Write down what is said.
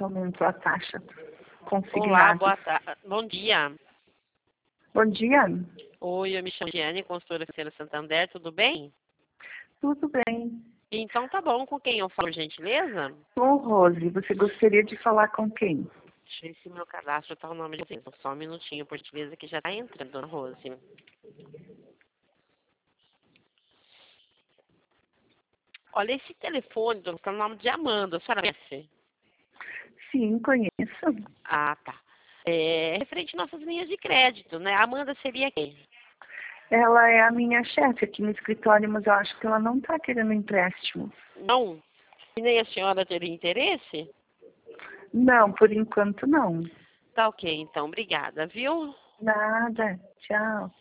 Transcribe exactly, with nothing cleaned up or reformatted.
aumento a taxa consignada. Olá, boa tarde. Bom dia. Bom dia. Oi, eu me chamo Giane, consultora financeira Santander, tudo bem? Tudo bem. Então tá bom, com quem eu falo, por gentileza? Com Rose, você gostaria de falar com quem? Deixa eu ver se meu cadastro tá o nome de vocês. Só um minutinho, por gentileza, que já tá entrando, dona Rose. Olha, esse telefone, dona, tá no nome de Amanda, a senhora conhece? Sim, conheço. Ah, tá. É referente às nossas linhas de crédito, né? A Amanda seria quem? Ela é a minha chefe aqui no escritório, mas eu acho que ela não está querendo empréstimo. Não? E nem a senhora teria interesse? Não, por enquanto não. Tá ok, então. Obrigada, viu? Nada. Tchau.